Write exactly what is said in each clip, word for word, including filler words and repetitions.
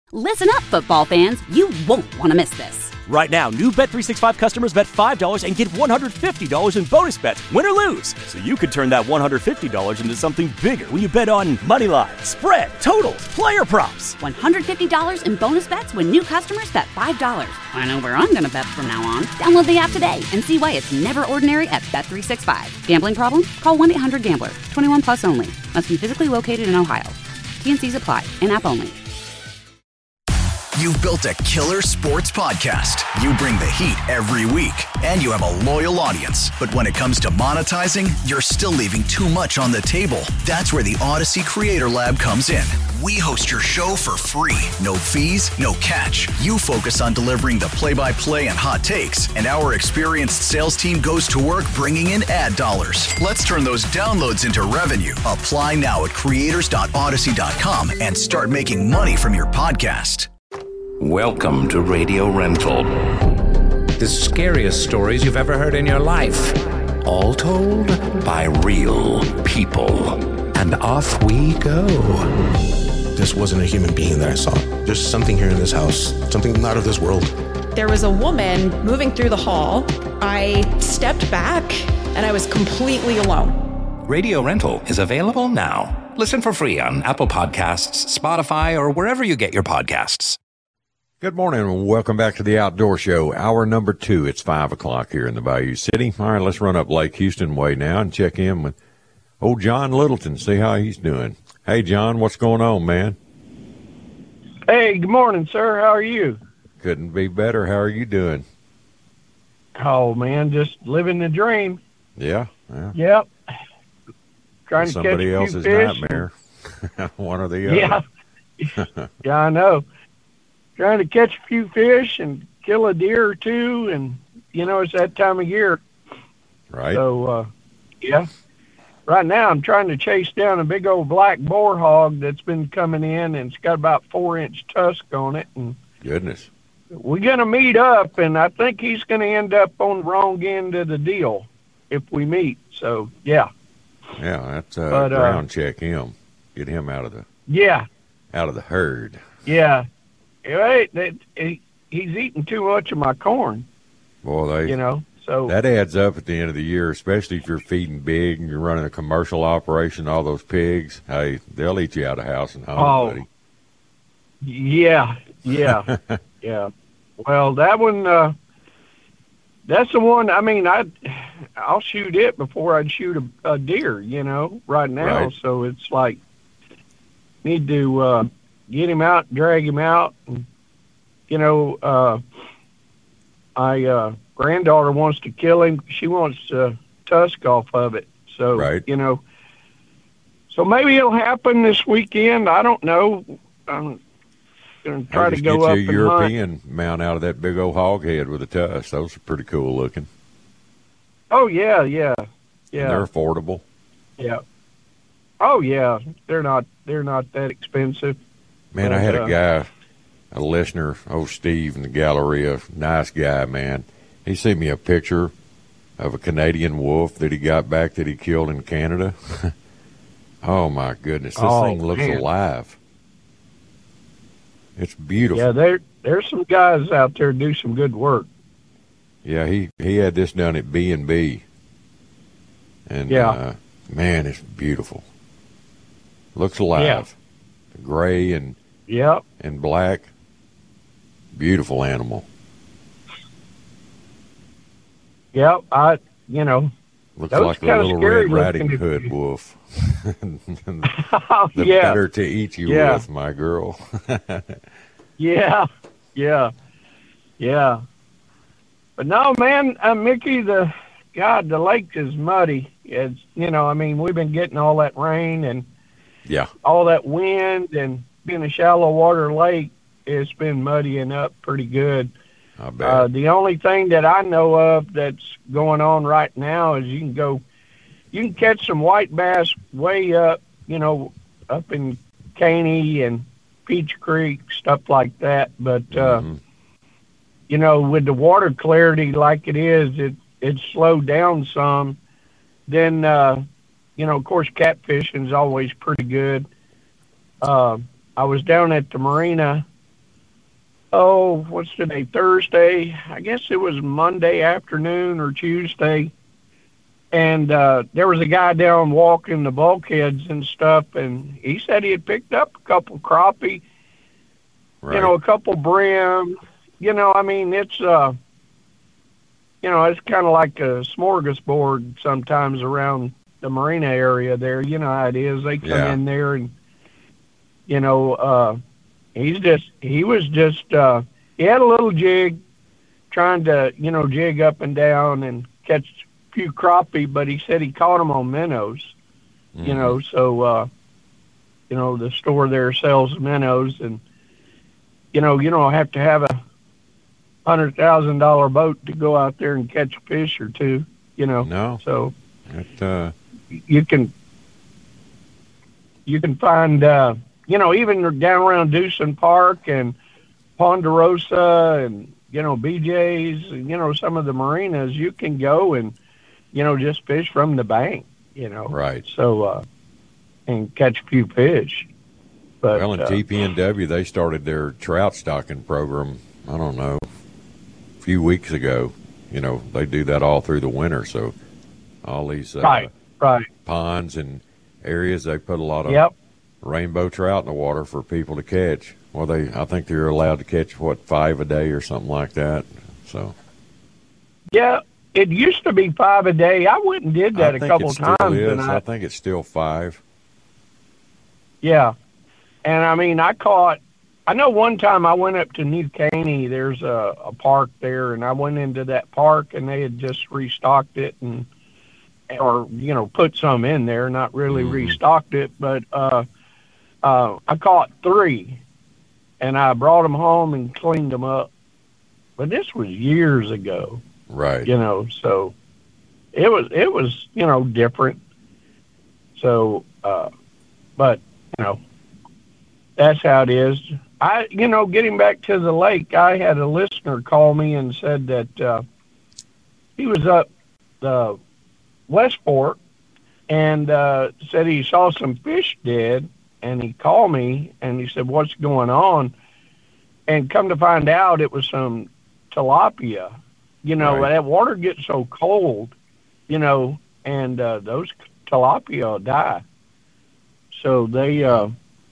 Listen up, football fans. You won't want to miss this. Right now, new Bet three sixty-five customers bet five dollars and get one hundred fifty dollars in bonus bets, win or lose. So you could turn that one hundred fifty dollars into something bigger when you bet on money line, spread, totals, player props. one hundred fifty dollars in bonus bets when new customers bet five dollars. I know where I'm going to bet from now on. Download the app today and see why it's never ordinary at Bet three sixty-five. Gambling problem? Call one eight hundred gambler. twenty-one plus only. Must be physically located in Ohio. T N Cs apply. In-app only. You've built a killer sports podcast. You bring the heat every week, and you have a loyal audience. But when it comes to monetizing, you're still leaving too much on the table. That's where the Odyssey Creator Lab comes in. We host your show for free. No fees, no catch. You focus on delivering the play-by-play and hot takes, and our experienced sales team goes to work bringing in ad dollars. Let's turn those downloads into revenue. Apply now at creators dot odyssey dot com and start making money from your podcast. Welcome to Radio Rental. The scariest stories you've ever heard in your life. All told by real people. And off we go. This wasn't a human being that I saw. There's something here in this house. Something not of this world. There was a woman moving through the hall. I stepped back and I was completely alone. Radio Rental is available now. Listen for free on Apple Podcasts, Spotify, or wherever you get your podcasts. Good morning and welcome back to the Outdoor Show, hour number two. It's five o'clock here in the Bayou City. All right, let's run up Lake Houston way now and check in with old John Littleton, see how he's doing. Hey, John, what's going on, man? Hey, good morning, sir. How are you? Couldn't be better. How are you doing? Oh, man, just living the dream. Yeah? Yeah. Yep. Trying Somebody to catch else's a few fish. nightmare. One or the other. Yeah. Yeah, I know. Trying to catch a few fish and kill a deer or two, and, you know, it's that time of year. Right. So, uh, yeah. Right now I'm trying to chase down a big old black boar hog that's been coming in, and it's got about four-inch tusk on it. And Goodness. we're going to meet up, and I think he's going to end up on the wrong end of the deal if we meet. So, yeah. Yeah, that's uh, But, uh, ground check him. Get him out of the Yeah. out of the herd. Yeah. Hey, that, he, he's eating too much of my corn, Boy, they, you know. So that adds up at the end of the year, especially if you're feeding big and you're running a commercial operation, all those pigs. Hey, they'll eat you out of house and home, Oh. buddy. Yeah, yeah, yeah. Well, that one, uh, that's the one, I mean, I, I'll shoot it before I'd shoot a, a deer, you know, right now. Right. So it's like, need to uh, get him out, drag him out. And, you know, uh, my uh, granddaughter wants to kill him. She wants uh, tusk off of it. So, Right. you know, so maybe it'll happen this weekend. I don't know. I'm going to try I'll to just go get up you a and European hunt. mount out of that big old hog head with a tusk. Those are pretty cool looking. Oh, yeah, yeah, yeah. And they're affordable. Yeah. Oh, yeah. They're not, they're not that expensive. Man, I But, had uh, a guy, a listener, old Steve in the Galleria, nice guy, man. He sent me a picture of a Canadian wolf that he got back that he killed in Canada. Oh, my goodness. This Oh, thing looks man. alive. It's beautiful. Yeah, there, there's some guys out there do some good work. Yeah, he, he had this done at B and B. And, Yeah. uh, man, it's beautiful. Looks alive. Gray and Yep. and black. Beautiful animal. Yep. I, you know, Looks Those like a kinda little scary Red Riding looking if Hood you- wolf. oh, The yeah. better to eat you Yeah. with, my girl. Yeah, yeah, yeah. But no, man, uh, Mickey, the God, the lake is muddy. It's, you know, I mean, we've been getting all that rain and Yeah. all that wind, and being a shallow water lake, it's been muddying up pretty good. I bet. Uh, the only thing that I know of that's going on right now is you can go, you can catch some white bass way up, you know, up in Caney and Peach Creek, stuff like that. But, uh, Mhm. you know, with the water clarity like it is, it, it's slowed down some. Then, uh, you know, of course, catfishing is always pretty good. Uh, I was down at the marina oh, what's today, Thursday? I guess it was Monday afternoon or Tuesday. And uh, there was a guy down walking the bulkheads and stuff, and he said he had picked up a couple crappie, right. you know, a couple brim. You know, I mean, it's, uh, you know, it's kind of like a smorgasbord sometimes around the marina area there. You know how it is. They come yeah. in there and, you know, uh, he's just, he was just, uh, he had a little jig trying to, you know, jig up and down and catch a few crappie, but he said he caught them on minnows, mm-hmm. you know, so, uh, you know, the store there sells minnows, and, you know, you don't have to have a hundred thousand dollar boat to go out there and catch a fish or two, you know. No. So it, uh... you can, you can find, uh, you know, even down around Dewson Park and Ponderosa and, you know, B J's, and, you know, some of the marinas, you can go and, you know, just fish from the bank, you know. Right. So, uh, and catch a few fish. But, well, in uh, T P N W, they started their trout stocking program, I don't know, a few weeks ago. You know, they do that all through the winter. So all these uh, right, right. ponds and areas, they put a lot of yep. rainbow trout in the water for people to catch. Well, they, I think they're allowed to catch, what, five a day or something like that. So, yeah, it used to be five a day. I went and did that I a think couple it still times. Is. And I, I think it's still five. Yeah, and I mean, I caught. I know one time I went up to New Caney. There's a, a park there, and I went into that park, and they had just restocked it, and or you know, put some in there, not really mm. restocked it, but uh, uh, I caught three. And I brought them home and cleaned them up. But this was years ago. Right. You know, so it was, it was, you know, different. So, uh, but, you know, that's how it is. I, you know, getting back to the lake, I had a listener call me and said that uh, he was up the West Fork and uh, said he saw some fish dead. And he called me, and he said, what's going on? And come to find out, it was some tilapia. You know, right. that water gets so cold, you know, and uh, those tilapia die. So they, uh,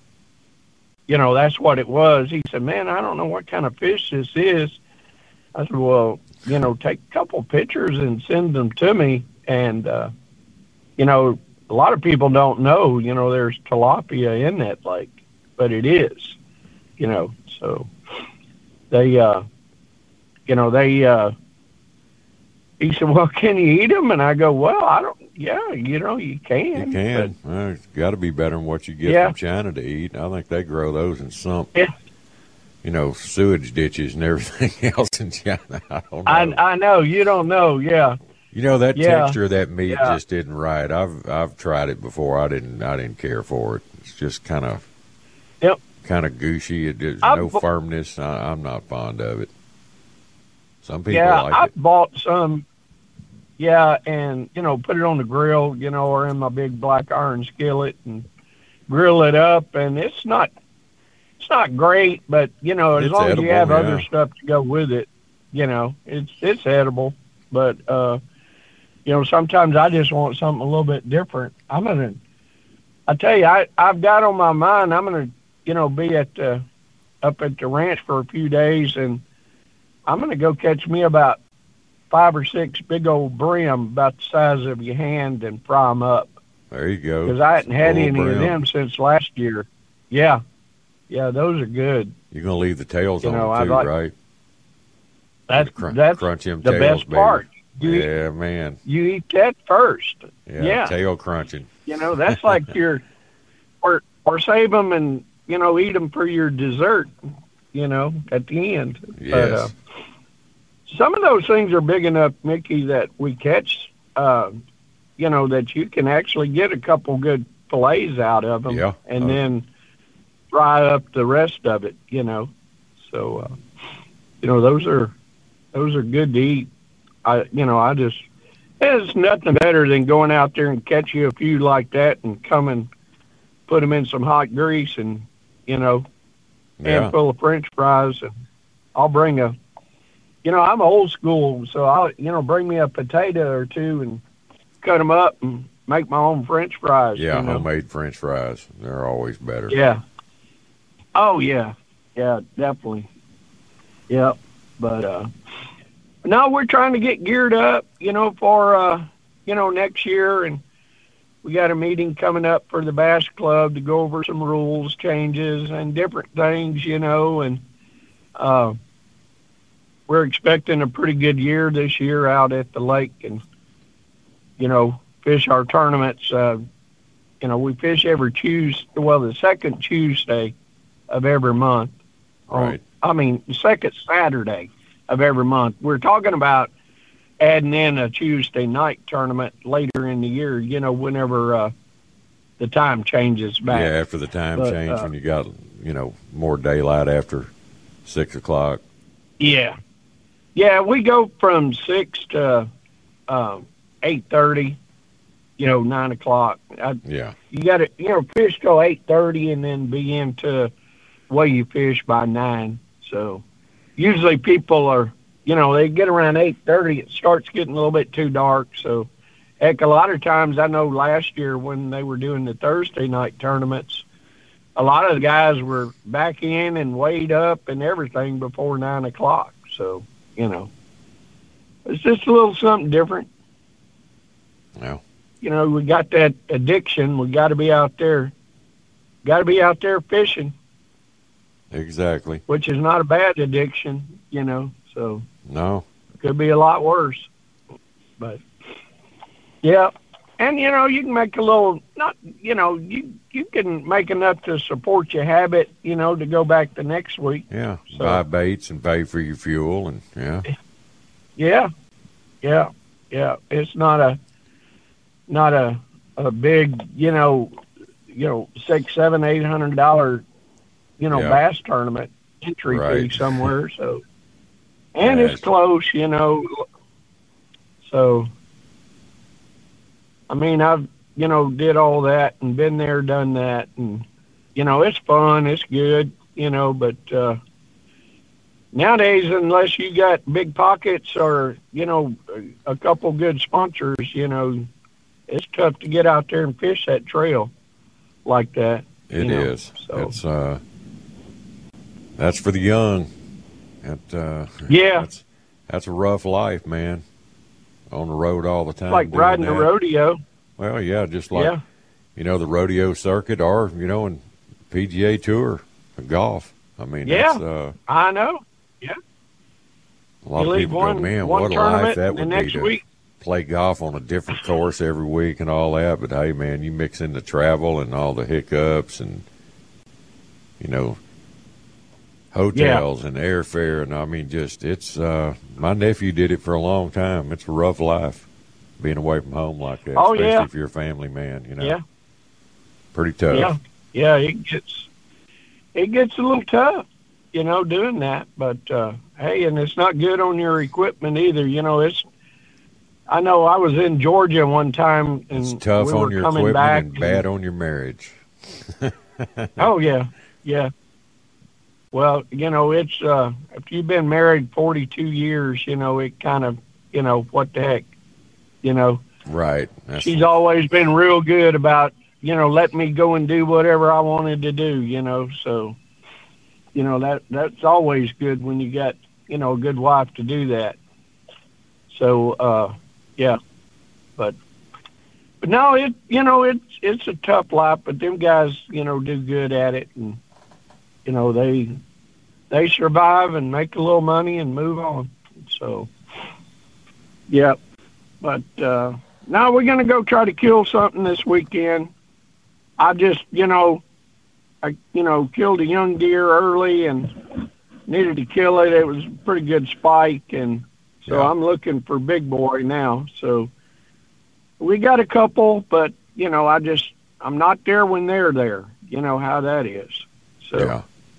you know, that's what it was. He said, man, I don't know what kind of fish this is. I said, well, you know, take a couple pictures and send them to me. And, uh, you know, a lot of people don't know, you know, there's tilapia in that lake, but it is, you know, so they, uh, you know, they, uh, he said, well, can you eat them? And I go, well, I don't, yeah, you know, you can. You can. But, well, it's got to be better than what you get yeah. from China to eat. I think they grow those in some, yeah. you know, sewage ditches and everything else in China. I don't know. I, I know. You don't know. Yeah. You know, that yeah. texture of that meat yeah. just isn't right. I've I've tried it before. I didn't I didn't care for it. It's just kind of yep. kind of gushy. It, there's I've no bu- firmness. I, I'm not fond of it. Some people yeah, like I it. bought some. Yeah, and you know, put it on the grill, you know, or in my big black iron skillet and grill it up. And it's not it's not great, but you know, as It's long edible, as you have yeah. other stuff to go with it, you know, it's it's edible. But uh you know, sometimes I just want something a little bit different. I'm going to, I tell you, I, I've got on my mind, I'm going to, you know, be at the, up at the ranch for a few days, and I'm going to go catch me about five or six big old brim about the size of your hand and fry them up. There you go. Because I hadn't had any brim. of them since last year. Yeah. Yeah, those are good. You're going to leave the tails you on know, them too, like, right? That's, Crunch, that's crunch them the tails, best baby. part. You yeah, eat, man. You eat that first. Yeah, yeah. tail crunching. You know, that's like your, or or save them and, you know, eat them for your dessert, you know, at the end. Yes. But, uh, some of those things are big enough, Mickey, that we catch, uh, you know, that you can actually get a couple good fillets out of them. Yeah. And uh, then fry up the rest of it, you know. So, uh, you know, those are, those are good to eat. I, you know, I just, there's nothing better than going out there and catch you a few like that and come and put them in some hot grease and, you know, yeah. handful of French fries and I'll bring a, you know, I'm old school, so I'll, you know, bring me a potato or two and cut them up and make my own French fries. Yeah, you know? homemade French fries. They're always better. Yeah. Oh, yeah. Yeah, definitely. Yep. But, uh, no, we're trying to get geared up, you know, for, uh, you know, next year. And we got a meeting coming up for the Bass Club to go over some rules changes and different things, you know, and, uh, we're expecting a pretty good year this year out at the lake and, you know, fish our tournaments. Uh, you know, we fish every Tuesday, well, the second Tuesday of every month. Right. I mean, the second Saturday of every month. We're talking about adding in a Tuesday night tournament later in the year, you know, whenever uh, the time changes back. Yeah, after the time But, change, uh, when you got, you know, more daylight after six o'clock. Yeah. Yeah, we go from six to um, eight thirty, you know, nine o'clock. I, Yeah. You got to, you know, fish till eight thirty and then be into way you fish by nine. So usually people are, you know, they get around eight thirty, it starts getting a little bit too dark. So, heck, a lot of times I know last year when they were doing the Thursday night tournaments, a lot of the guys were back in and weighed up and everything before nine o'clock. So, you know, it's just a little something different. Yeah. You know, we got that addiction. We got to be out there, got to be out there fishing. Exactly. Which is not a bad addiction, you know, so. No. Could be a lot worse. But, yeah. And, you know, you can make a little, not, you know, you, you can make enough to support your habit, you know, to go back the next week. Yeah. So, buy baits and pay for your fuel and, yeah. Yeah. Yeah. Yeah. It's not a, not a, a big, you know, you know, six, seven, eight hundred dollar, you know, Yeah. bass tournament entry Right. fee somewhere. So, and Yes. it's close, you know. So, I mean, I've, you know, did all that and been there, done that. And, you know, it's fun. It's good, you know, but, uh, nowadays, unless you got big pockets or, you know, a couple good sponsors, you know, it's tough to get out there and fish that trail like that. It you know, is. So. It's, uh, that's for the young. That, uh, Yeah. That's, that's a rough life, man. On the road all the time. It's like doing riding that. a rodeo. Well, yeah, just like, Yeah. you know, the rodeo circuit or, you know, in P G A Tour, golf. I mean, Yeah. that's, uh, I know. Yeah. a lot You of leave people one- go, man, one what a tournament life that and would the be next to week- play golf on a different course every week and all that. But, hey, man, you mix in the travel and all the hiccups and, you know, hotels and airfare. And, I mean, just it's uh, – my nephew did it for a long time. It's a rough life being away from home like that, Oh, especially yeah. if you're a family man, you know. Yeah. Pretty tough. Yeah. Yeah. It gets, it gets a little tough, you know, doing that. But, uh, hey, and it's not good on your equipment either. You know, it's, I know I was in Georgia one time and It's tough we on were your coming equipment back and bad on your marriage. Oh, yeah, yeah. Well, you know, it's, uh, if you've been married forty-two years, you know, it kind of, you know, what the heck, you know. Right. That's, She's always been real good about, you know, letting me go and do whatever I wanted to do, you know. So, you know, that that's always good when you got, you know, a good wife to do that. So, uh, yeah. But, but no, it, you know, it's, it's a tough life, but them guys, you know, do good at it. And, you know, they, they survive and make a little money and move on. So, yeah. But, uh, now we're going to go try to kill something this weekend. I just, you know, I, you know, killed a young deer early and needed to kill it. It was a pretty good spike. And so Yeah. I'm looking for big boy now. So we got a couple, but, you know, I just, I'm not there when they're there. You know how that is. So, yeah.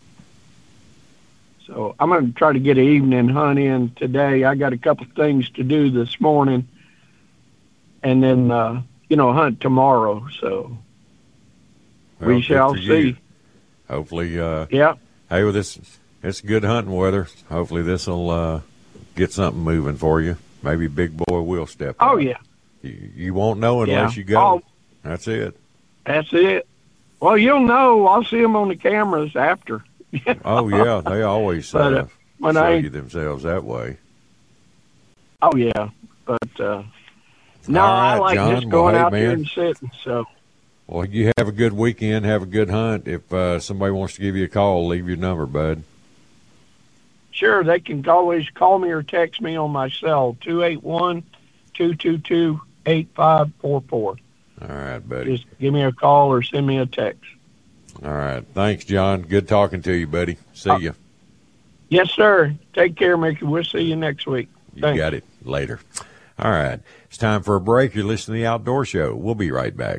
so I'm going to try to get an evening hunt in today. I got a couple things to do this morning. And then, uh, you know, hunt tomorrow. So Well, we good shall for you. see. Hopefully, uh, Yeah. hey, well, this it's good hunting weather. Hopefully this will uh, get something moving for you. Maybe Big Boy will step Oh, up. yeah. You, you won't know unless Yeah. you go. Oh. That's it. That's it. Well, you'll know. I'll see them on the cameras after. Oh, yeah. They always But, uh, uh, when show I- you themselves that way. Oh, yeah. But, uh, no, All I right, like John. just going Well, hey, out there man. and sitting. So, Well, you have a good weekend. Have a good hunt. If uh, somebody wants to give you a call, leave your number, bud. sure, they can always call me or text me on my cell, two eight one, two two two, eight five four four. All right, buddy. Just give me a call or send me a text. All right. Thanks, John. Good talking to you, buddy. See Uh, you. Yes, sir. Take care, Mickey. We'll see you next week. You Thanks. got it. Later. All right. It's time for a break. You're listening to The Outdoor Show. We'll be right back.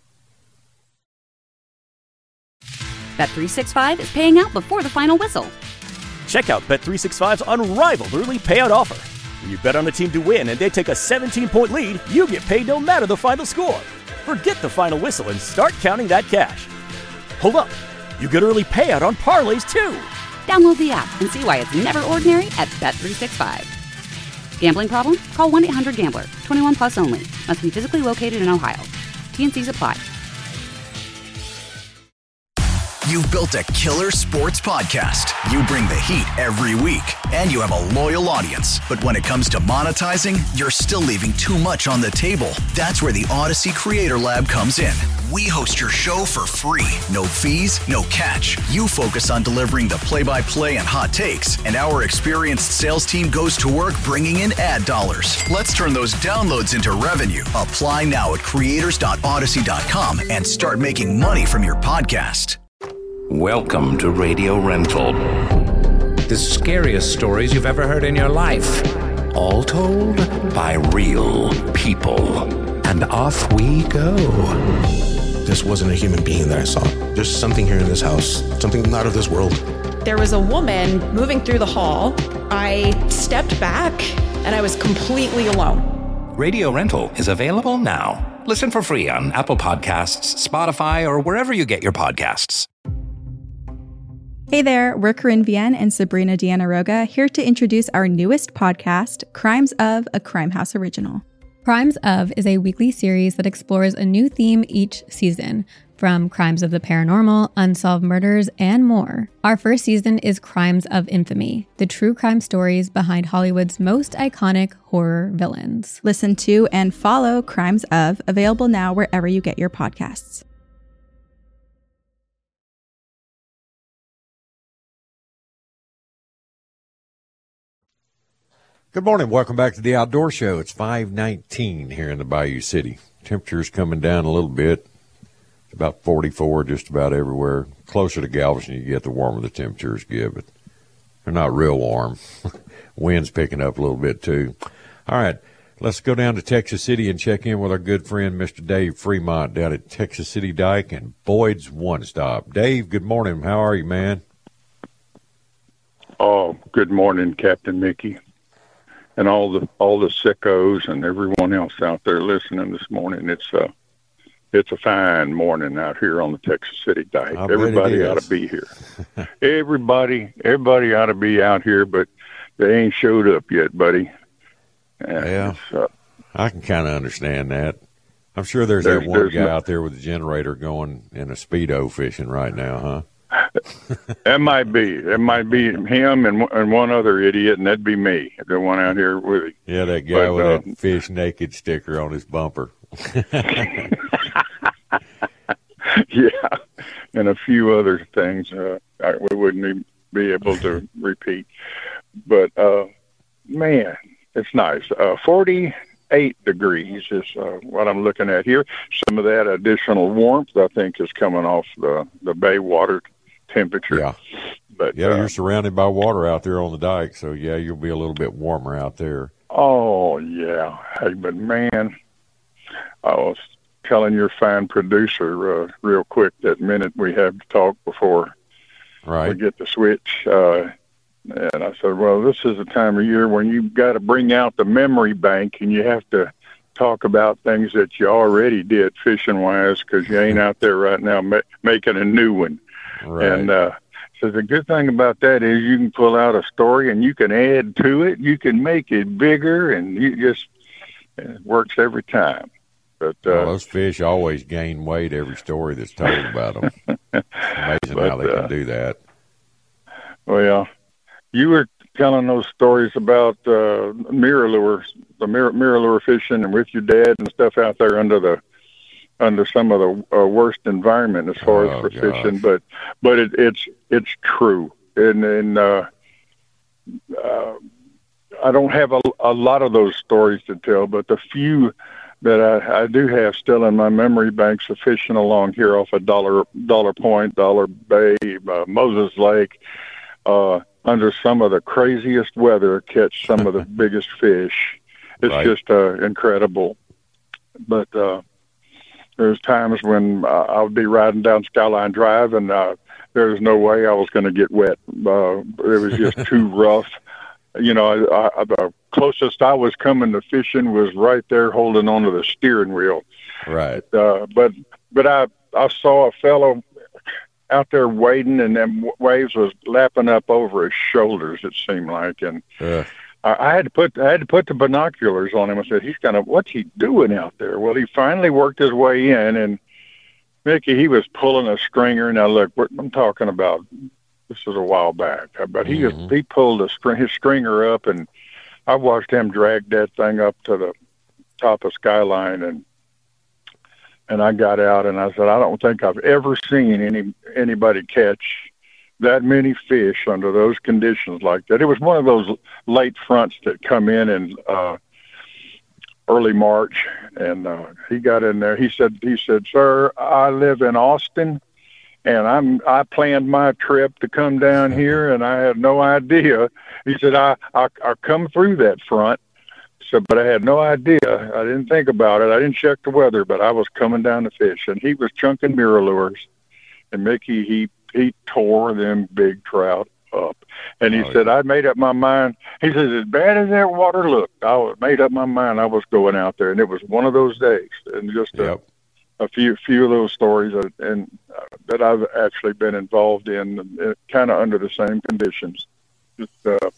Bet three sixty-five is paying out before the final whistle. Check out Bet three sixty-five's unrivaled early payout offer. When you bet on a team to win and they take a seventeen-point lead, you get paid no matter the final score. Forget the final whistle and start counting that cash. Hold up. You get early payout on parlays, too. Download the app and see why it's never ordinary at Bet three sixty-five. Gambling problem? Call one eight hundred gambler. twenty-one plus only. Must be physically located in Ohio. T N Cs apply. You've built a killer sports podcast. You bring the heat every week, and you have a loyal audience. But when it comes to monetizing, you're still leaving too much on the table. That's where the Odyssey Creator Lab comes in. We host your show for free. No fees, no catch. You focus on delivering the play-by-play and hot takes, and our experienced sales team goes to work bringing in ad dollars. Let's turn those downloads into revenue. Apply now at creators dot odyssey dot com and start making money from your podcast. Welcome to Radio Rental. The scariest stories you've ever heard in your life. All told by real people. And off we go. This wasn't a human being that I saw. There's something here in this house, something not of this world. There was a woman moving through the hall. I stepped back and I was completely alone. Radio Rental is available now. Listen for free on Apple Podcasts, Spotify, or wherever you get your podcasts. Hey there, we're Corinne Vienne and Sabrina Deanna Roga here to introduce our newest podcast, Crimes of, a Crime House original. Crimes of is a weekly series that explores a new theme each season, from crimes of the paranormal, unsolved murders, and more. Our first season is Crimes of Infamy, the true crime stories behind Hollywood's most iconic horror villains. Listen to and follow Crimes of, available now wherever you get your podcasts. Good morning. Welcome back to the Outdoor Show. It's five nineteen here in the Bayou City. Temperature's coming down a little bit. It's about forty-four just about everywhere. Closer to Galveston you get, the warmer the temperatures get, but they're not real warm. Wind's picking up a little bit, too. All right, let's go down to Texas City and check in with our good friend, Mister Dave Fremont, down at Texas City Dike and Boyd's One Stop. Dave, good morning. How are you, man? Oh, good morning, Captain Mickey. And all the all the sickos and everyone else out there listening this morning. It's a it's a fine morning out here on the Texas City Dike. I bet Everybody it ought is. to be here. everybody everybody ought to be out here, but they ain't showed up yet, buddy. And Yeah, it's, uh, I can kind of understand that. I'm sure there's, There's- that one there's guy no- out there with a generator going in a Speedo fishing right now, huh? that might be that might be him and and one other idiot, and that'd be me, the one out here with him. Yeah, that guy But, with uh, that fish naked sticker on his bumper. Yeah, and a few other things uh, I, we wouldn't even be able to repeat. But, uh, man, it's nice. Uh, forty-eight degrees is uh, what I'm looking at here. Some of that additional warmth, I think, is coming off the, the bay water temperature. Yeah. But, Yeah, uh, you're surrounded by water out there on the dike, so yeah, you'll be a little bit warmer out there. Oh, yeah. Hey, but, man, I was telling your fine producer uh, real quick that minute we have to talk before Right. we get the switch. Uh, and I said, well, this is the time of year when you've got to bring out the memory bank and you have to talk about things that you already did fishing-wise because you ain't out there right now ma- making a new one. Right. And uh, So the good thing about that is you can pull out a story and you can add to it. You can make it bigger, and you just it works every time. But uh, well, those fish always gain weight every story that's told about them. It's amazing but, how they uh, can do that. Well, you were telling those stories about uh, mirror lures, the mirror, mirror lure fishing, and with your dad and stuff out there under the under some of the uh, worst environment as far Oh, as for gosh. fishing. But but it, it's it's true, and and uh, uh, I don't have a, a lot of those stories to tell, but the few that I, I do have still in my memory banks of fishing along here off of Dollar Dollar Point, Dollar Bay, uh, Moses Lake. Uh, under some of the craziest weather, catch some of the biggest fish. It's Right. just uh, incredible. But uh, there's times when uh, I would be riding down Skyline Drive, and uh, there was no way I was going to get wet. Uh, it was just too rough. You know, I, I, the closest I was coming to fishing was right there holding onto the steering wheel. Right. Uh, but but I I saw a fellow out there wading, and them waves was lapping up over his shoulders. It seemed like, and Uh, I, I had to put I had to put the binoculars on him. I said, "He's gonna what's he doing out there?" Well, he finally worked his way in, and Mickey, he was pulling a stringer. Now look, we're, I'm talking about this is a while back, but he Mhm. just, he pulled a string, his stringer up, and I watched him drag that thing up to the top of Skyline, and. And I got out and I said, I don't think I've ever seen any anybody catch that many fish under those conditions like that. It was one of those late fronts that come in in uh, early March, and uh, he got in there. He said, he said, sir, I live in Austin, and I'm I planned my trip to come down here, and I had no idea. He said, I I, I come through that front. So, but I had no idea. I didn't think about it. I didn't check the weather, but I was coming down to fish, and he was chunking mirror lures. And Mickey, he he tore them big trout up. And he Oh, said, yeah. I made up my mind. He said, as bad as that water looked, I was made up my mind I was going out there. And it was one of those days. And just Yep. a, a few few of those stories that, and uh, that I've actually been involved in, uh, kind of under the same conditions. Just uh,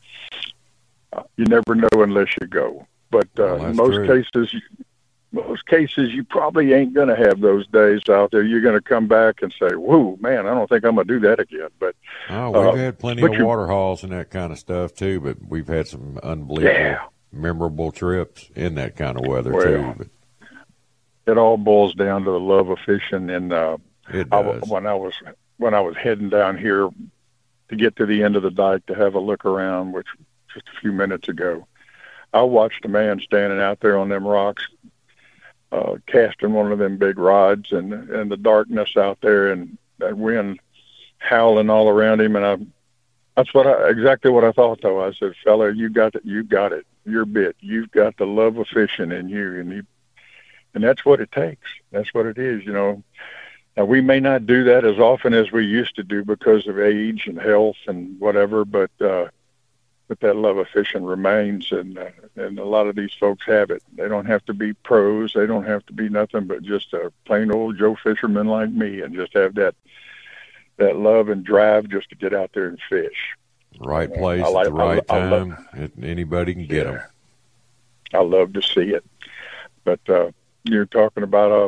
you never know unless you go. But uh, Well, in that's most true. cases, you, most cases, you probably ain't going to have those days out there. You're going to come back and say, "Whoa, man, I don't think I'm going to do that again." But Oh, we've uh, had plenty but of you- water hauls and that kind of stuff too, but we've had some unbelievable, Yeah. memorable trips in that kind of weather Well, too. But it all boils down to the love of fishing. And uh, it I, does. when I was when I was heading down here to get to the end of the dike to have a look around, which just a few minutes ago, I watched a man standing out there on them rocks, uh, casting one of them big rods, and and the darkness out there, and that wind howling all around him. And I, that's what I, exactly what I thought though. I said, "Fella, you got it. You got it. You're bit. You've got the love of fishing in you, and you, and that's what it takes. That's what it is. You know." Now, we may not do that as often as we used to do because of age and health and whatever, but uh, but that love of fishing remains, and uh, and a lot of these folks have it. They don't have to be pros. They don't have to be nothing but just a plain old Joe fisherman like me, and just have that that love and drive just to get out there and fish. Right Uh, place I like- at the right I- I love- time. It, anybody can get them. I love to see it. But uh, you're talking about uh,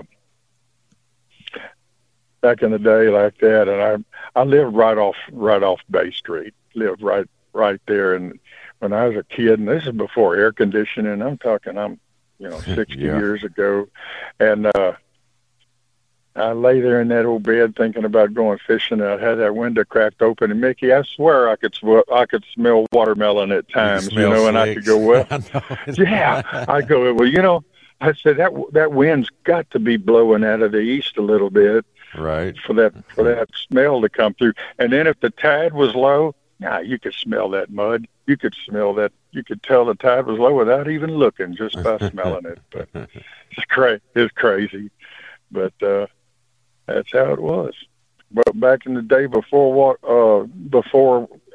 back in the day like that, and I I lived right off right off Bay Street. Lived right right there, and when I was a kid, and this is before air conditioning. I'm talking, I'm you know sixty Yeah. years ago, and uh, I lay there in that old bed thinking about going fishing. And I had that window cracked open, and Mickey, I swear I could sw- I could smell watermelon at times, you, smell know, and I slicks. could go, well, I know. yeah, I go, well, you know, I said that that wind's got to be blowing out of the east a little bit Right. for that for that smell to come through. And then if the tide was low, nah, you could smell that mud. You could smell that. You could tell the tide was low without even looking, just by smelling it. But it's crazy. It's crazy, but uh, that's how it was. But back in the day before wa- uh, before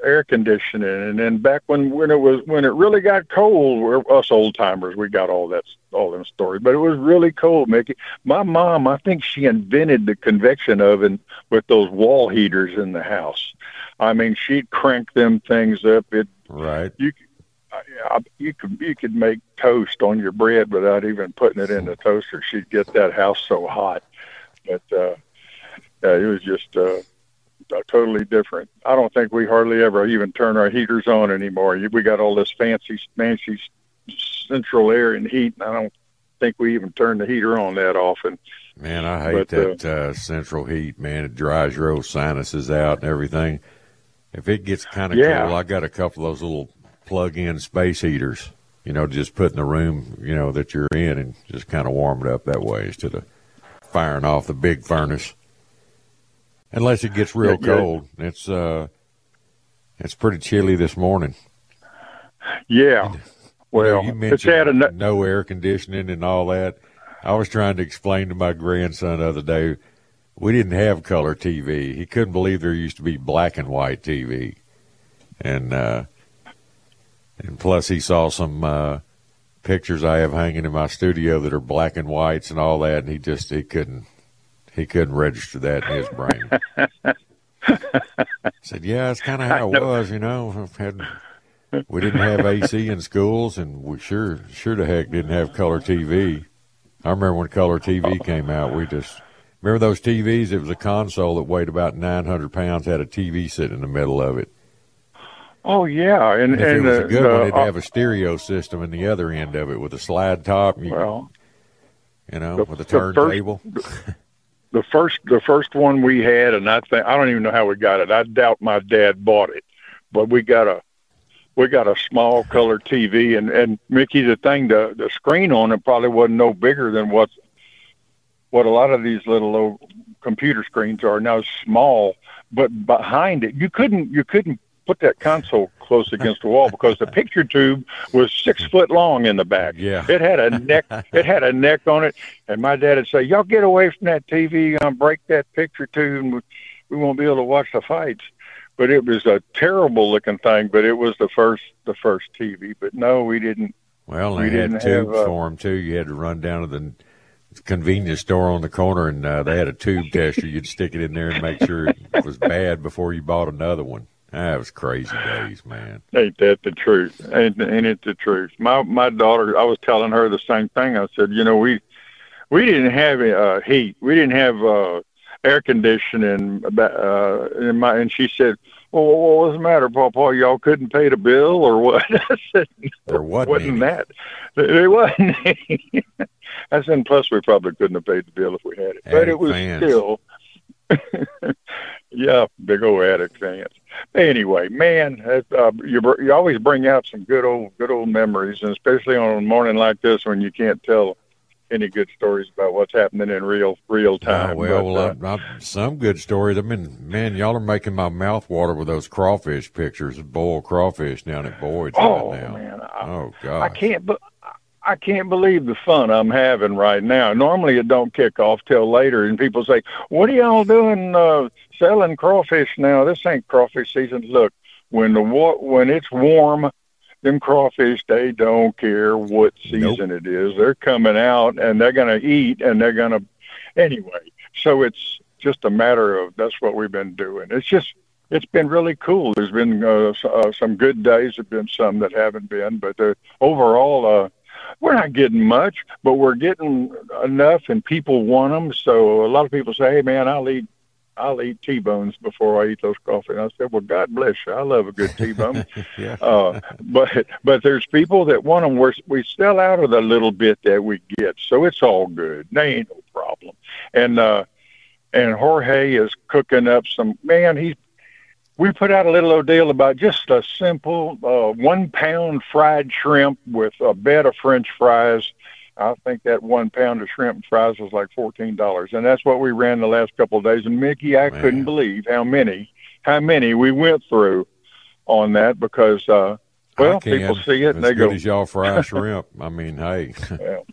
air conditioning. And then back when, when it was when it really got cold, we're, us old timers, we got all that all them stories. But it was really cold, Mickey. My mom, I think she invented the convection oven with those wall heaters in the house. I mean, she'd crank them things up. It right. You I, you could you could make toast on your bread without even putting it in the toaster. She'd get that house so hot. But uh, yeah, it was just uh, totally different. I don't think we hardly ever even turn our heaters on anymore. We got all this fancy, fancy central air and heat, and I don't think we even turn the heater on that often. Man, I hate but, that uh, uh, central heat, man. It dries your old sinuses out and everything. If it gets kind of yeah. cool, I got a couple of those little plug-in space heaters, you know, just put in the room, you know, that you're in and just kind of warm it up that way instead of firing off the big furnace. Unless it gets real yeah, cold. Yeah. It's uh, it's pretty chilly this morning. Yeah. Well, you know, you it's had a no-, no air conditioning and all that. I was trying to explain to my grandson the other day, we didn't have color T V. He couldn't believe there used to be black and white T V. And uh, and plus he saw some uh, pictures I have hanging in my studio that are black and whites and all that, and he just he couldn't he couldn't register that in his brain. I said, yeah, that's kind of how it was, you know. Had, we didn't have A C in schools, and we sure sure the heck didn't have color T V. I remember when color T V came out, we just remember those T Vs. It was a console that weighed about nine hundred pounds, had a T V sitting in the middle of it. Oh yeah, and, and if and it was uh, a good uh, one, it'd have a stereo system in the other end of it with a slide top. You, well, you know, the, with a turntable. The first, the first one we had, and I think I don't even know how we got it. I doubt my dad bought it, but we got a we got a small color T V, and and Mickey, the thing, the the screen on it probably wasn't no bigger than what what a lot of these little old computer screens are now. Small, but behind it, you couldn't you couldn't put that console close against the wall because the picture tube was six foot long in the back. Yeah, it had a neck. It had a neck on it, and my dad would say, "Y'all get away from that T V. You're gonna break that picture tube, and we, we won't be able to watch the fights." But it was a terrible looking thing. But it was the first the first T V. But no, we didn't. Well, we they had didn't tubes have, uh, for them too. You had to run down to the convenience store on the corner, and uh, they had a tube tester. You'd stick it in there and make sure it was bad before you bought another one. That was crazy days, man. Ain't that the truth? Ain't, ain't it the truth? My my daughter, I was telling her the same thing. I said, you know, we we didn't have uh, heat. We didn't have uh, air conditioning. Uh, in my, and she said, well, what was the matter, Papa? Y'all couldn't pay the bill or what? I said, there wasn't, wasn't that. There wasn't any. I said, plus we probably couldn't have paid the bill if we had it. But it was fans. still, yeah, big old attic fans. Anyway, man, uh, you you always bring out some good old good old memories, and especially on a morning like this when you can't tell any good stories about what's happening in real real time. Uh, well, but, well uh, I, I, some good stories. I mean, man, y'all are making my mouth water with those crawfish pictures of boiled crawfish down at Boyd's oh right now. man, I, oh god, I can't. But I can't believe the fun I'm having right now. Normally it don't kick off till later, and people say, "What are y'all doing uh, selling crawfish now? This ain't crawfish season." Look, when the wa- when it's warm, them crawfish, they don't care what season nope. it is. They're coming out, and they're going to eat, and they're going to anyway. So it's just a matter of that's what we've been doing. It's just it's been really cool. There's been uh, uh, some good days. There've been some that haven't been, but uh, overall. Uh, We're not getting much, but we're getting enough, and people want them. So a lot of people say, "Hey, man, I'll eat, I'll eat T-bones before I eat those coffee." And I said, "Well, God bless you. I love a good T-bone." yeah. uh, but but there's people that want them. We're, we sell out of the little bit that we get, so it's all good. They ain't no problem. And uh, and Jorge is cooking up some. Man, he's. We put out a little old deal about just a simple uh, one-pound fried shrimp with a bed of French fries. I think that one pound of shrimp and fries was like fourteen dollars, and that's what we ran the last couple of days. And, Mickey, I Man. couldn't believe how many how many we went through on that because, uh, well, people see it as and they good go. as y'all fry shrimp. I mean, hey, well,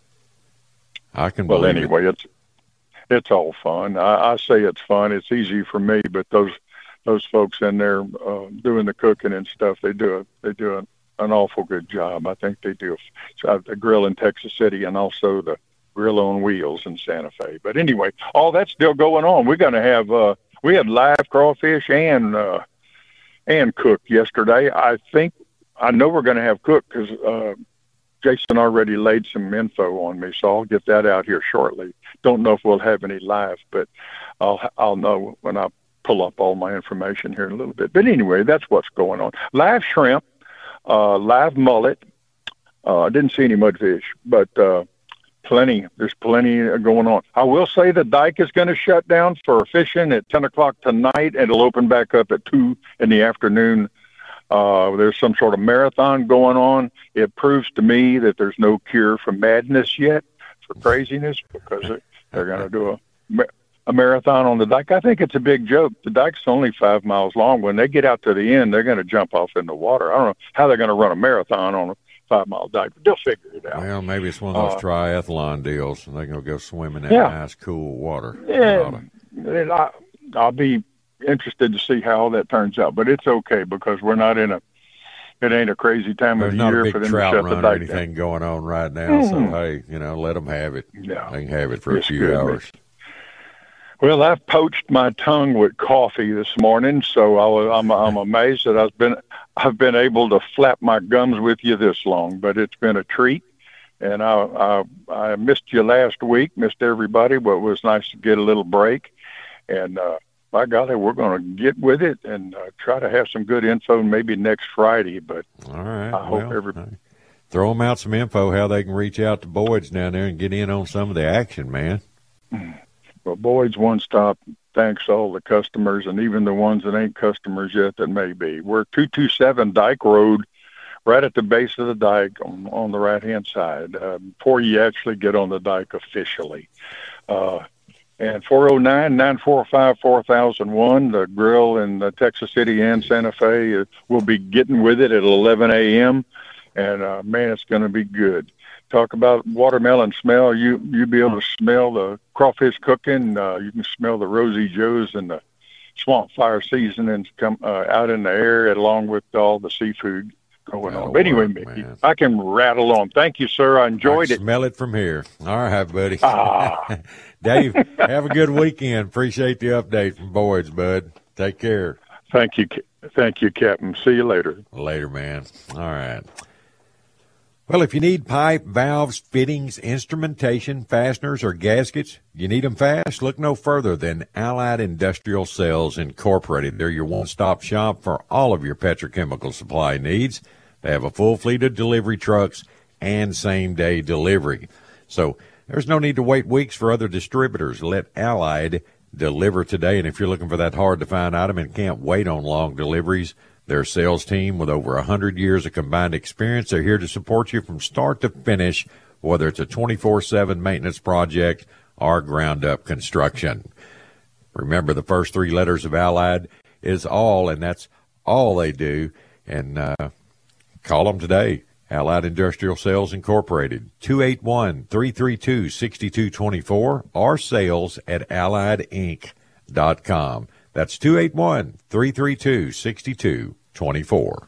I can well, believe anyway, it. it's it's all fun. I, I say it's fun. It's easy for me, but those – those folks in there uh, doing the cooking and stuff, they do a, they do a, an awful good job. I think they do a, a grill in Texas City and also the Grill on Wheels in Santa Fe. But anyway, all that's still going on. We're going to have uh, we had live crawfish and uh, and cooked yesterday. I think I know we're going to have cooked because uh, Jason already laid some info on me, so I'll get that out here shortly. Don't know if we'll have any live, but I'll I'll know when I pull up all my information here in a little bit. But anyway, that's what's going on. Live shrimp, uh, live mullet. Uh, I didn't see any mudfish, but uh, plenty. There's plenty going on. I will say the dike is going to shut down for fishing at ten o'clock tonight, and it'll open back up at two in the afternoon. Uh, there's some sort of marathon going on. It proves to me that there's no cure for madness yet, for craziness, because they're going to do a, a marathon on the dike. I think it's a big joke. The dike's only five miles long. When they get out to the end, they're going to jump off in the water. I don't know how they're going to run a marathon on a five-mile dike, but they'll figure it out. Well, maybe it's one of those uh, triathlon deals, and they're going to go swim in that yeah. nice, cool water. Yeah, and I, I'll be interested to see how all that turns out, but it's okay because we're not in a it ain't a crazy time There's of the not year a big for them trout to shut the run dike or anything down. going on right now, mm-hmm. so hey, you know, let them have it. Yeah, they can have it for it's a few good, hours. Man. Well, I've poached my tongue with coffee this morning, so I was, I'm I'm amazed that I've been I've been able to flap my gums with you this long, but it's been a treat. And I I, I missed you last week, missed everybody, but it was nice to get a little break. And uh, by golly, we're going to get with it and uh, try to have some good info maybe next Friday. But all right, I hope well, everybody throw them out some info how they can reach out to Boyd's down there and get in on some of the action, man. Well, Boyd's One Stop thanks all the customers and even the ones that ain't customers yet that may be. We're two two seven Dike Road, right at the base of the dike on, on the right-hand side, uh, before you actually get on the dike officially. Uh, and four oh nine, nine four five, four thousand one, the grill in uh, Texas City and Santa Fe, uh, we'll be getting with it at eleven a.m., and, uh, man, it's going to be good. Talk about watermelon smell. You you be able to smell the crawfish cooking. Uh, you can smell the Rosie Joes and the swamp fire seasonings come uh, out in the air, along with all the seafood going That'll on. But anyway, work, Mickey, man. I can rattle on. Thank you, sir. I enjoyed I it. Smell it from here. All right, buddy. Ah. Dave, have a good weekend. Appreciate the update from Boyd's, bud. Take care. Thank you. Thank you, Captain. See you later. Later, man. All right. Well, if you need pipe, valves, fittings, instrumentation, fasteners, or gaskets, you need them fast, look no further than Allied Industrial Sales Incorporated. They're your one-stop shop for all of your petrochemical supply needs. They have a full fleet of delivery trucks and same-day delivery. So there's no need to wait weeks for other distributors. Let Allied deliver today. And if you're looking for that hard-to-find item and can't wait on long deliveries, their sales team with over one hundred years of combined experience, they're here to support you from start to finish, whether it's a twenty-four seven maintenance project or ground-up construction. Remember, the first three letters of Allied is all, and that's all they do. And uh, call them today, Allied Industrial Sales Incorporated, two eight one, three three two, six two two four, or sales at allied inc dot com. That's two eight one, three three two, six two two four.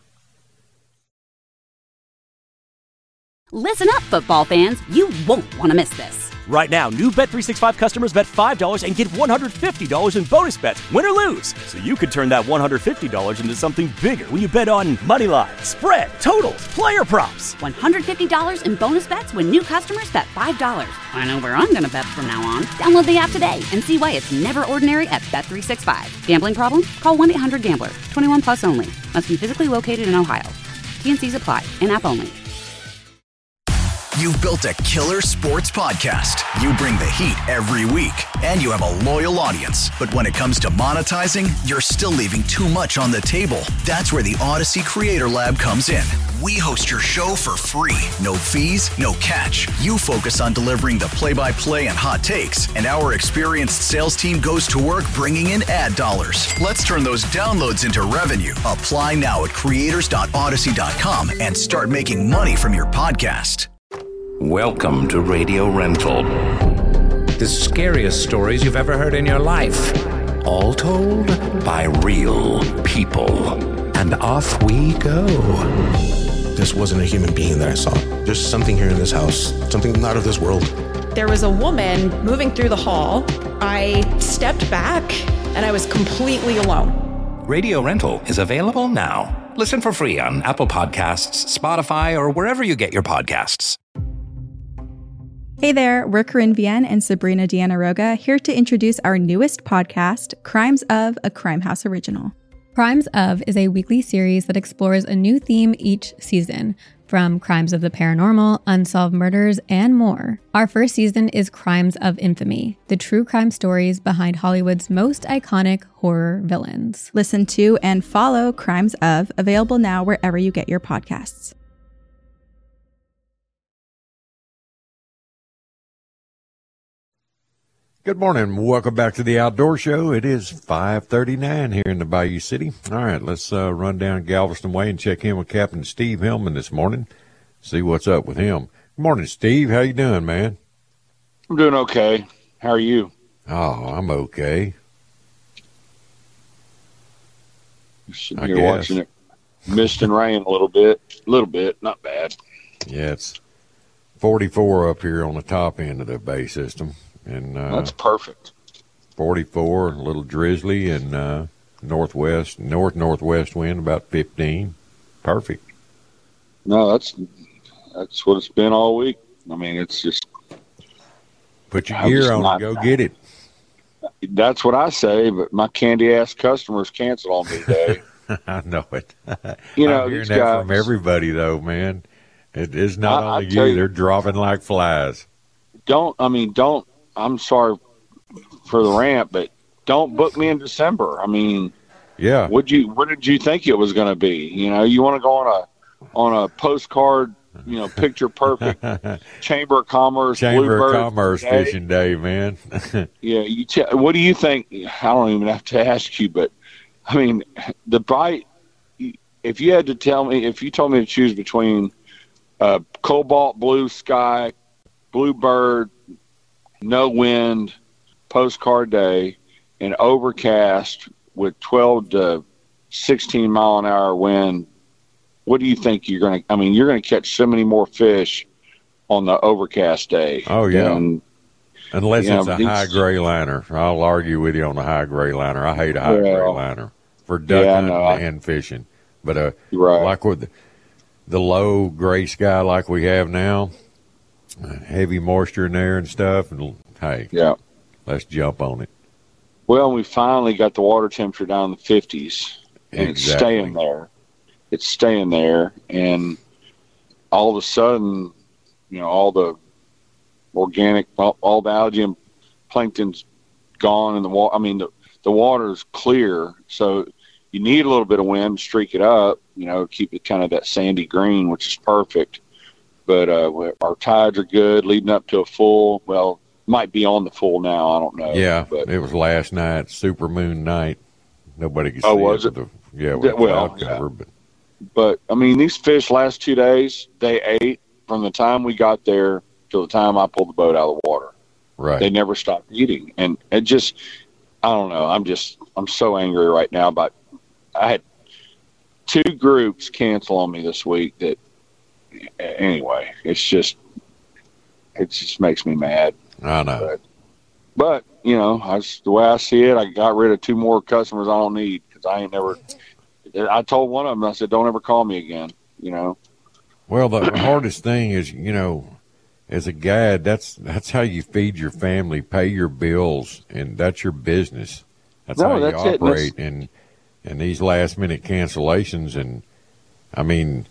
Listen up, football fans. You won't want to miss this. Right now, new Bet three sixty-five customers bet five dollars and get one hundred fifty dollars in bonus bets, win or lose. So you could turn that one hundred fifty dollars into something bigger when you bet on money line, spread, totals, player props. one hundred fifty dollars in bonus bets when new customers bet five dollars. I know where I'm going to bet from now on. Download the app today and see why it's never ordinary at Bet three sixty-five. Gambling problem? Call one eight hundred gambler. twenty-one plus only. Must be physically located in Ohio. T and C's apply. In-app only. You've built a killer sports podcast. You bring the heat every week, and you have a loyal audience. But when it comes to monetizing, you're still leaving too much on the table. That's where the Odyssey Creator Lab comes in. We host your show for free. No fees, no catch. You focus on delivering the play-by-play and hot takes, and our experienced sales team goes to work bringing in ad dollars. Let's turn those downloads into revenue. Apply now at creators dot odyssey dot com and start making money from your podcast. Welcome to Radio Rental. The scariest stories you've ever heard in your life. All told by real people. And off we go. This wasn't a human being that I saw. There's something here in this house, something not of this world. There was a woman moving through the hall. I stepped back and I was completely alone. Radio Rental is available now. Listen for free on Apple Podcasts, Spotify, or wherever you get your podcasts. Hey there, we're Corinne Vienne and Sabrina Deanna Roga, here to introduce our newest podcast, Crimes of, a Crime House Original. Crimes of is a weekly series that explores a new theme each season, from crimes of the paranormal, unsolved murders, and more. Our first season is Crimes of Infamy, the true crime stories behind Hollywood's most iconic horror villains. Listen to and follow Crimes of, available now wherever you get your podcasts. Good morning. Welcome back to the Outdoor Show. It is five thirty-nine here in the Bayou City. All right, let's uh, run down Galveston Way and check in with Captain Steve Hillman this morning. See what's up with him. Good morning, Steve. How you doing, man? I'm doing okay. How are you? Oh, I'm okay. Sitting here watching it mist and rain a little bit. A little bit, not bad. Yeah, it's forty-four up here on the top end of the bay system. And uh, that's perfect. forty-four, a little drizzly, and uh, northwest, north northwest wind about fifteen. Perfect. No, that's that's what it's been all week. I mean, it's just put your gear on, and go get it. That's what I say, but my candy ass customers cancel on me today. I know it. You know, I'm hearing these that guys, from everybody, though, man. It is not I, only I you; you, they're dropping like flies. Don't I mean? Don't. I'm sorry for the rant, but don't book me in December. I mean, yeah. Would you? What did you think it was going to be? You know, you want to go on a on a postcard, you know, picture perfect Chamber of Commerce, Chamber Bluebird of Commerce day. fishing day, man. Yeah. You. T- what do you think? I don't even have to ask you, but I mean, the bite. If you had to tell me, if you told me to choose between uh, cobalt blue sky, Bluebird, no wind, postcard day, and overcast with twelve to sixteen mile an hour wind, what do you think you're going to, I mean, you're going to catch so many more fish on the overcast day. Oh, yeah. Than, Unless it's know, a high gray liner. I'll argue with you on the high gray liner. I hate a high well, gray liner for duck yeah, hunting no, and fishing. But uh, right. like with the, the low gray sky like we have now, heavy moisture in there and stuff, and hey, yeah, let's jump on it. Well, we finally got the water temperature down in the fifties, and exactly. It's staying there. It's staying there, and all of a sudden, you know, all the organic, all, all the algae and plankton's gone in the water. I mean, the the water's clear, so you need a little bit of wind to streak it up, you know, keep it kind of that sandy green, which is perfect. But uh, our tides are good, leading up to a full. Well, might be on the full now. I don't know. Yeah, but it was last night, super moon night. Nobody could see oh, was it? it? With the, yeah, with well, cloud cover, yeah. but but I mean, these fish last two days they ate from the time we got there till the time I pulled the boat out of the water. Right. They never stopped eating, and it just, I don't know. I'm just, I'm so angry right now. But I had two groups cancel on me this week. That anyway, it's just, it just makes me mad. I know. But, but you know, I just, the way I see it, I got rid of two more customers I don't need because I ain't never. I told one of them, I said, "Don't ever call me again." You know. Well, the hardest thing is, you know, as a guide, that's that's how you feed your family, pay your bills, and that's your business. That's no, how you that's operate. It. And and these last minute cancellations, and I mean,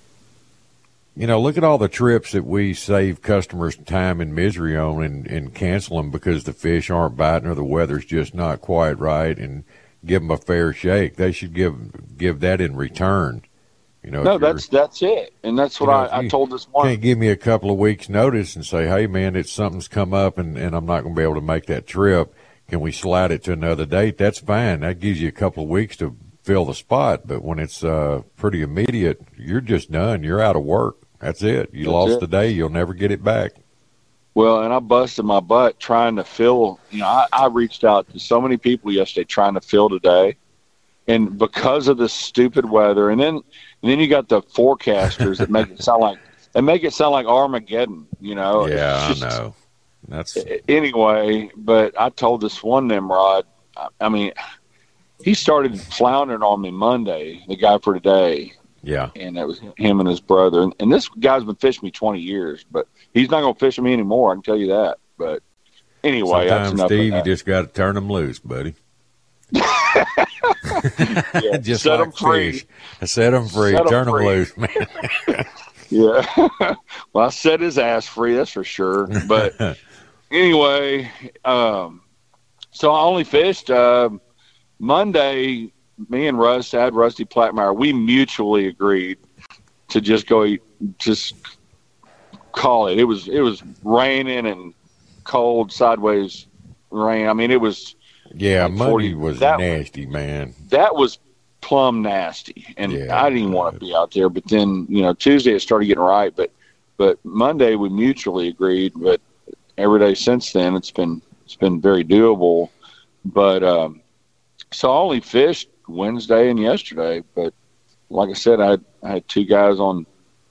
you know, look at all the trips that we save customers time and misery on, and, and cancel them because the fish aren't biting or the weather's just not quite right, and give them a fair shake. They should give give that in return. You know, no, that's that's it, and that's what you know, I, I told this one. Can't give me a couple of weeks' notice and say, "Hey, man, it's something's come up, and, and I'm not going to be able to make that trip. Can we slide it to another date?" That's fine. That gives you a couple of weeks to fill the spot. But when it's uh, pretty immediate, you're just done. You're out of work. That's it. You that's lost it. the day. You'll never get it back. Well, and I busted my butt trying to fill. You know, I, I reached out to so many people yesterday trying to fill today, and because of this stupid weather, and then and then you got the forecasters that make it sound like they make it sound like Armageddon. You know? Yeah, just, I know. That's anyway. But I told this one Nimrod. I, I mean, he started floundering on me Monday. The guy for today. Yeah. And it was him and his brother. And, and this guy's been fishing me twenty years, but he's not going to fish me anymore. I can tell you that. But anyway, that's sometimes, enough Steve, of you that. just got to turn them loose, buddy. Yeah, just set like 'em free. fish. Set them free. Set 'em turn them free. loose, man. Yeah. Well, I set his ass free, that's for sure. But anyway, um, so I only fished uh, Monday. Me and Russ, I had Rusty Plattmeyer, we mutually agreed to just go eat, just call it. It was it was raining and cold, sideways rain. I mean, it was Yeah, like Monday forty was that, nasty, man. That was plumb nasty, and Yeah, I didn't want to be out there. But then, you know, Tuesday it started getting right, but but Monday we mutually agreed. But every day since then, it's been it's been very doable. But um, so I only fished Wednesday and yesterday, but like I said, I had, I had two guys on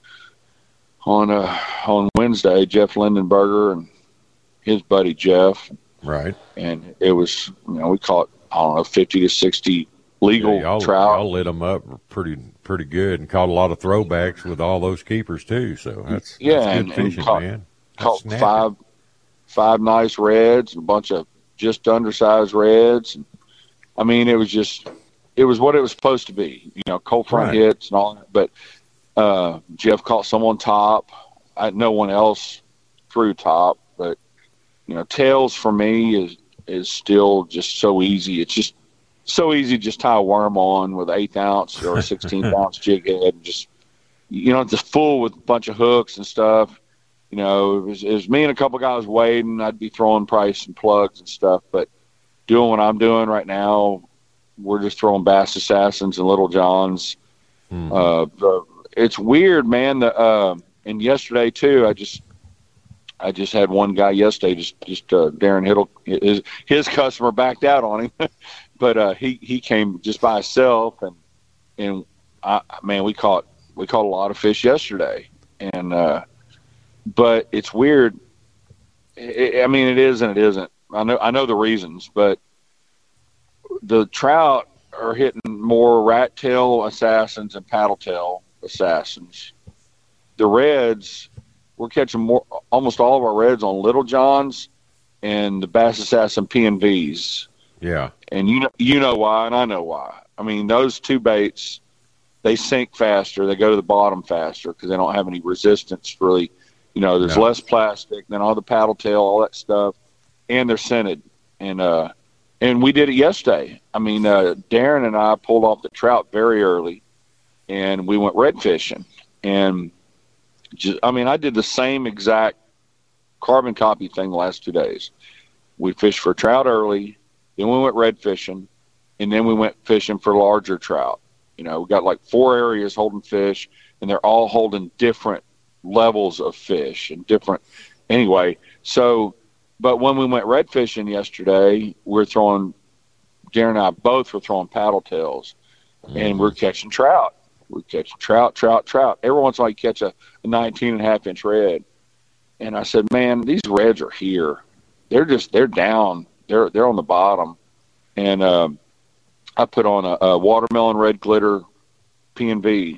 on uh, on Wednesday, Jeff Lindenberger and his buddy Jeff. Right. And it was, you know, we caught, I don't know, fifty to sixty legal yeah, y'all, trout. Y'all lit them up pretty pretty good and caught a lot of throwbacks with all those keepers too. So that's, yeah, that's good and, fishing, and caught, man. That's caught snappy. five five nice reds, a bunch of just undersized reds. I mean, it was just, it was what it was supposed to be, you know, cold front Right. hits and all that. But uh, Jeff caught some on top. I, no one else threw top, but you know, tails for me is is still just so easy. It's just so easy to just tie a worm on with eighth ounce or a sixteenth ounce jig head. And just, you know, just full with a bunch of hooks and stuff. You know, it was, it was me and a couple guys wading. I'd be throwing price and plugs and stuff, but doing what I'm doing right now, we're just throwing Bass Assassins and Little Johns. Hmm. Uh, the, it's weird, man. The uh, and yesterday too, I just I just had one guy yesterday, just just uh, Darren Hiddle, his his customer backed out on him, but uh, he he came just by himself, and and I, man, we caught we caught a lot of fish yesterday, and uh, but it's weird. I, I mean, it is and it isn't. I know I know the reasons, but the trout are hitting more rat tail assassins and paddle tail assassins. The reds, we're catching more, almost all of our reds on Little Johns and the Bass Assassin P and Vs. Yeah. And you know, you know why, and I know why. I mean, those two baits, they sink faster. They go to the bottom faster because they don't have any resistance, really. You know, there's No. less plastic than all the paddle tail, all that stuff, and they're scented. And uh, and we did it yesterday. I mean, uh, Darren and I pulled off the trout very early, and we went red fishing. And just, I mean, I did the same exact carbon copy thing the last two days. We fished for trout early, then we went red fishing, and then we went fishing for larger trout. You know, we got like four areas holding fish, and they're all holding different levels of fish and different. Anyway, so, but when we went red fishing yesterday, we're throwing, Darren and I both were throwing paddle tails, mm-hmm. and we're catching trout. We're catching trout, trout, trout. Every once in a while you catch a, a nineteen and a half inch red. And I said, man, these reds are here. They're just, they're down. They're, they're on the bottom. And, um, I put on a, a watermelon red glitter P and V.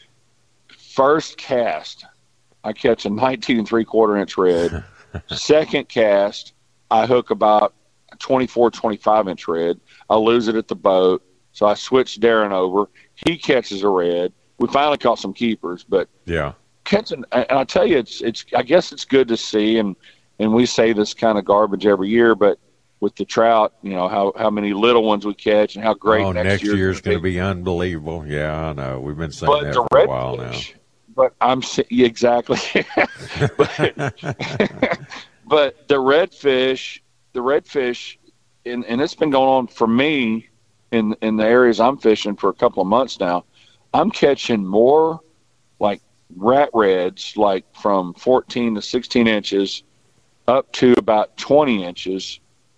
First cast, I catch a nineteen and three quarter inch red. Second cast, I hook about a twenty-four, twenty-five inch red. I lose it at the boat. So I switch Darren over. He catches a red. We finally caught some keepers, but yeah, catching, and I tell you, it's, it's, I guess it's good to see. And, and we say this kind of garbage every year, but with the trout, you know, how, how many little ones we catch and how great oh, next, next year's year's going to be. be unbelievable. Yeah, I know. We've been saying But that the for a while redfish, now. But I'm yeah, exactly. but, but the redfish, the redfish, and, and it's been going on for me in in the areas I'm fishing for a couple of months now. I'm catching more like rat reds, like from fourteen to sixteen inches, up to about twenty inches.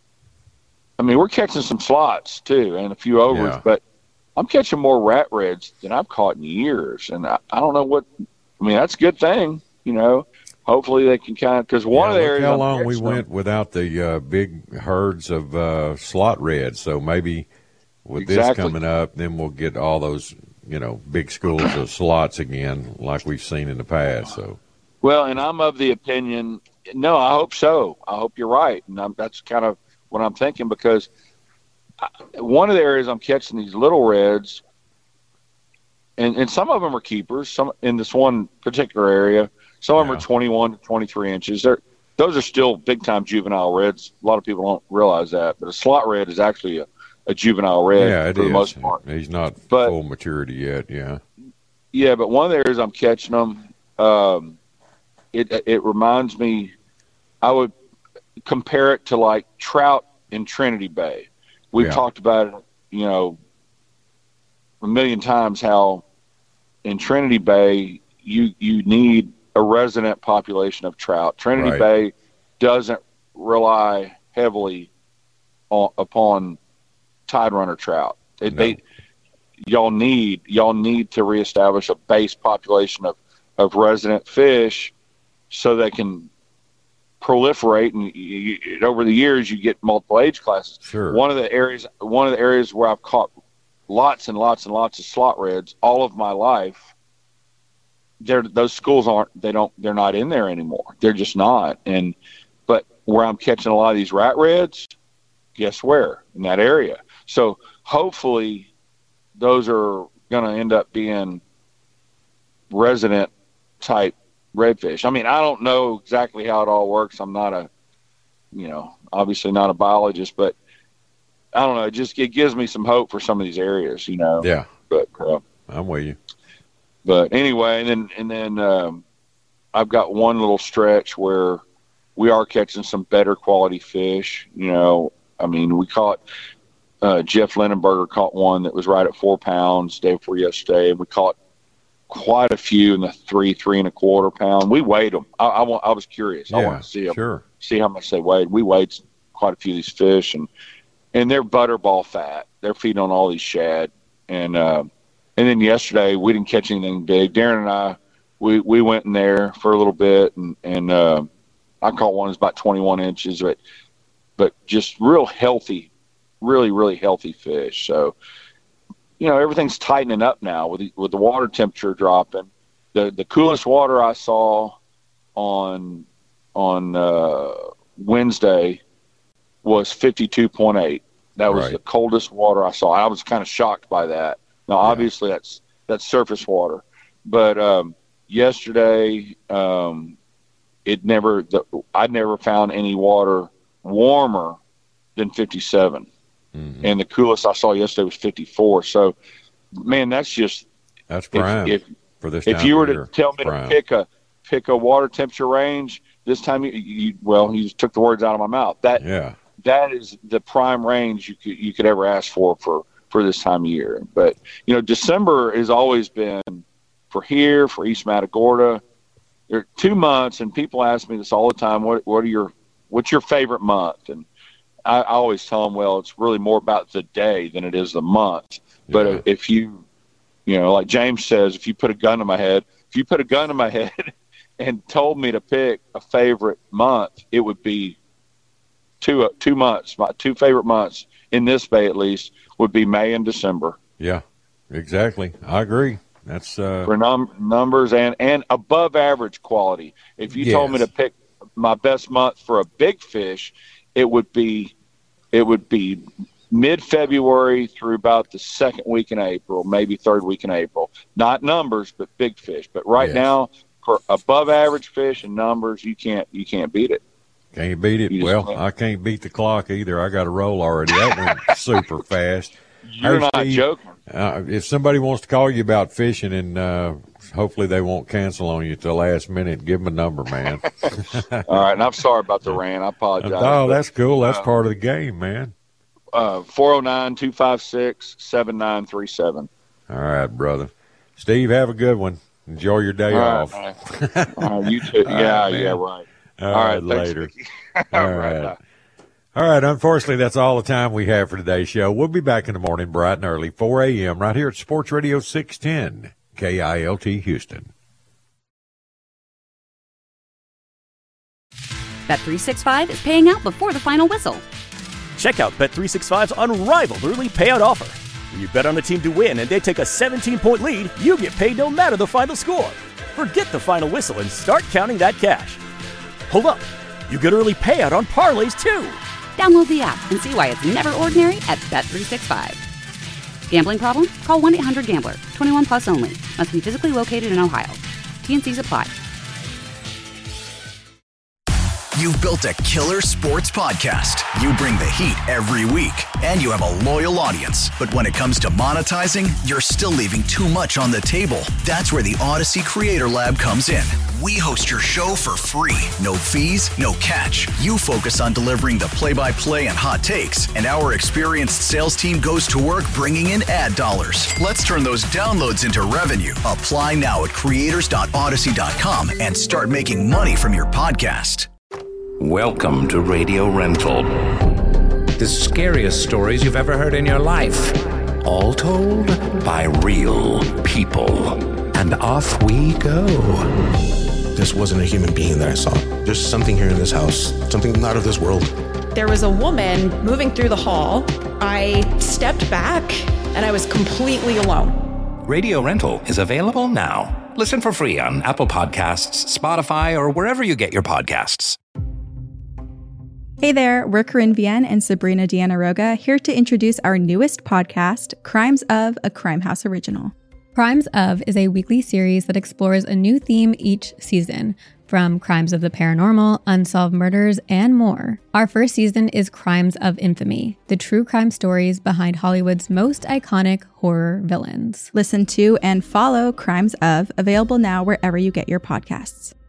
I mean, we're catching some slots too and a few overs, Yeah. but I'm catching more rat reds than I've caught in years. And I, I don't know what, I mean, that's a good thing, you know. Hopefully they can kind of, because one Yeah, of the look areas how I'm long we catching went them- without the uh, big herds of uh, slot reds. So maybe with Exactly. this coming up, then we'll get all those, you know, big schools of slots again, like we've seen in the past. So, Well, and I'm of the opinion, no, I hope so. I hope you're right. And I'm, that's kind of what I'm thinking, because I, one of the areas I'm catching these little reds, and, and some of them are keepers. Some in this one particular area, some of them Yeah. are twenty-one to twenty-three inches. They're, those are still big-time juvenile reds. A lot of people don't realize that. But a slot red is actually a, a juvenile red yeah, it for is. the most part. He's not But- full maturity yet, yeah. Yeah, but one of the areas I'm catching them, um, it it reminds me, I would compare it to like trout in Trinity Bay. We've Yeah. talked about it, you know, a million times how in Trinity Bay you you need a resident population of trout. Trinity Right. Bay doesn't rely heavily on, upon tide runner trout. They, No. they y'all need y'all need to reestablish a base population of, of resident fish so they can proliferate, and you, you, over the years you get multiple age classes. Sure. One of the areas one of the areas where I've caught lots and lots and lots of slot reds all of my life, they're, those schools aren't they don't they're not in there anymore. They're just not. And but where I'm catching a lot of these rat reds, guess where? In that area. So hopefully those are going to end up being resident type redfish. I mean, I don't know exactly how it all works. I'm not a, you know, obviously not a biologist, but I don't know. It just, it gives me some hope for some of these areas, you know. Yeah. But, uh, I'm with you. but anyway, and then, and then, um, I've got one little stretch where we are catching some better quality fish. You know, I mean, we caught, Uh, Jeff Lindenberger caught one that was right at four pounds day before yesterday. And we caught quite a few in the three, three and a quarter pound. We weighed them. I, I, want, I was curious. I Yeah, want to see them, sure. see how much they weighed. We weighed quite a few of these fish, and and they're butterball fat. They're feeding on all these shad. And uh, and then yesterday we didn't catch anything big. Darren and I, we, we went in there for a little bit, and and uh, I caught one that's about twenty-one inches, but but just real healthy. Really, really healthy fish. So, you know, everything's tightening up now with the, with the water temperature dropping. The the coolest water I saw on on uh, Wednesday was fifty-two point eight. That was Right. the coldest water I saw. I was kind of shocked by that. Now, obviously, that's that's surface water, but um, yesterday um, it never. The, I'd never found any water warmer than fifty-seven. Mm-hmm. And the coolest I saw yesterday was fifty-four. So, man, that's just That's if, prime if, for this if time you of were to year. tell me Prime. to pick a pick a water temperature range this time, you, you well, you just took the words out of my mouth. That Yeah. that is the prime range you could you could ever ask for for for this time of year. But you know, December has always been for here for East Matagorda. There are two months, and people ask me this all the time. What what are your what's your favorite month? And I, I always tell them, well, it's really more about the day than it is the month. But Yeah. if you, you know, like James says, if you put a gun to my head, if you put a gun to my head and told me to pick a favorite month, it would be two uh, two months. My two favorite months in this bay, at least, would be May and December Yeah, exactly. I agree. That's uh, for num- numbers and and above average quality. If you told me Yes. to pick my best month for a big fish, it would be it would be mid-February through about the second week in April, maybe third week in April. Not numbers, but big fish. But right Yes. now, for above average fish and numbers, you can't you can't beat it. can't beat it. You just Well, can't. I can't beat the clock either. I got a roll already. That went super fast. You're Hey, not Steve, joking. Uh, if somebody wants to call you about fishing, and uh, hopefully they won't cancel on you at the last minute, give them a number, man. All right, and I'm sorry about the rant. I apologize. Oh, but, that's cool. That's uh, part of the game, man. uh, four oh nine, two five six, seven nine three seven. All right, brother. Steve, have a good one. Enjoy your day All right, off. man. All right, you too. All Yeah, right, yeah, man. right. All, all right, right later. Thanks, all all right. right. All right. Unfortunately, that's all the time we have for today's show. We'll be back in the morning bright and early, four a.m. right here at Sports Radio six ten, K I L T Houston. Bet three sixty-five is paying out before the final whistle. Check out Bet three sixty-five's unrivaled early payout offer. When you bet on a team to win and they take a seventeen-point lead, you get paid no matter the final score. Forget the final whistle and start counting that cash. Hold up. You get early payout on parlays, too. Download the app and see why it's never ordinary at Bet three sixty-five. Gambling problem? Call one eight hundred gambler. twenty-one plus only. Must be physically located in Ohio. T N Cs apply. You've built a killer sports podcast. You bring the heat every week, and you have a loyal audience. But when it comes to monetizing, you're still leaving too much on the table. That's where the Odyssey Creator Lab comes in. We host your show for free. No fees, no catch. You focus on delivering the play-by-play and hot takes, and our experienced sales team goes to work bringing in ad dollars. Let's turn those downloads into revenue. Apply now at creators dot odyssey dot com and start making money from your podcast. Welcome to Radio Rental. The scariest stories you've ever heard in your life. All told by real people. And off we go. This wasn't a human being that I saw. There's something here in this house, something not of this world. There was a woman moving through the hall. I stepped back and I was completely alone. Radio Rental is available now. Listen for free on Apple Podcasts, Spotify, or wherever you get your podcasts. Hey there, we're Corinne Vienne and Sabrina Deanna Roga, here to introduce our newest podcast, Crimes of, a Crime House Original. Crimes of is a weekly series that explores a new theme each season, from crimes of the paranormal, unsolved murders, and more. Our first season is Crimes of Infamy, the true crime stories behind Hollywood's most iconic horror villains. Listen to and follow Crimes of, available now wherever you get your podcasts.